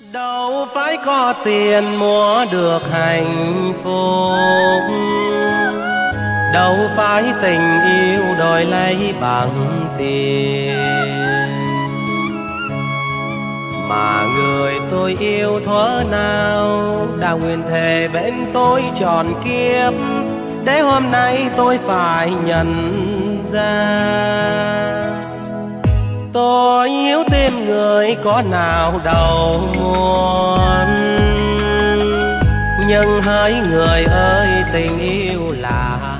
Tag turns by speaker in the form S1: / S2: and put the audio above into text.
S1: Đâu phải có tiền mua được hạnh phúc, đâu phải tình yêu đòi lấy bằng tiền, mà người tôi yêu thuở nào đã nguyện thề bên tôi trọn kiếp, để hôm nay tôi phải nhận ra. Tôi yêu thêm người có nào đâu muốn, nhưng hỡi người ơi tình yêu là